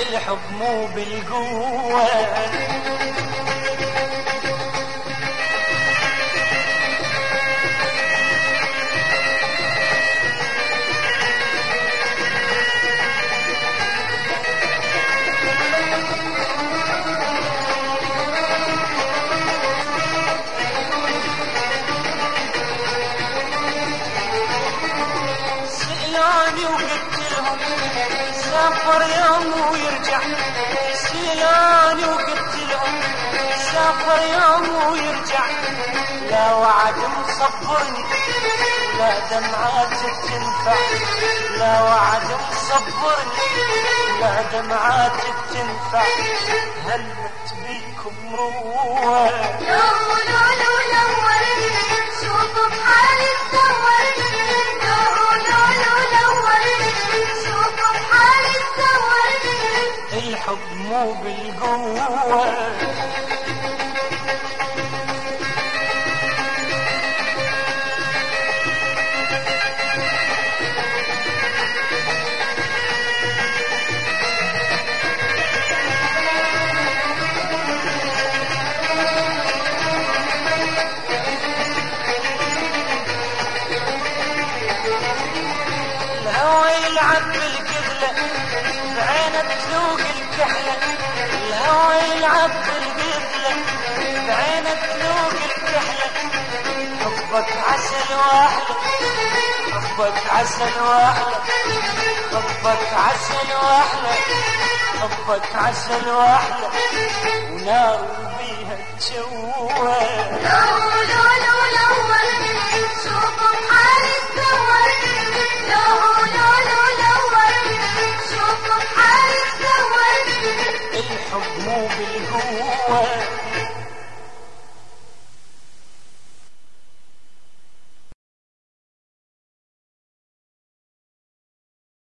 الحب مو بالقوة. سألوني وقلت لهم سافر يوم ويرجع، سألوني وقلت لهم سافر يوم ويرجع، لا وعد مصبرني لا دمعات تنفع، لا وعد مصبرني لا دمعات تنفع، هلت بيكم روح. لولوا لولوا شوفوا بحالي تدوري، شوفوا بحالي تدوري. الحب مو بالقوة. الهوى يلعب بالقبلة بعينه تذوق الكحلة، الهوى يلعب بالقبلة بعينه تذوق الكحلة، حبك عسل واحلى حبك عسل واحلى حبك عسل واحلى حبك عسل واحلى، ونار بيها تشوه.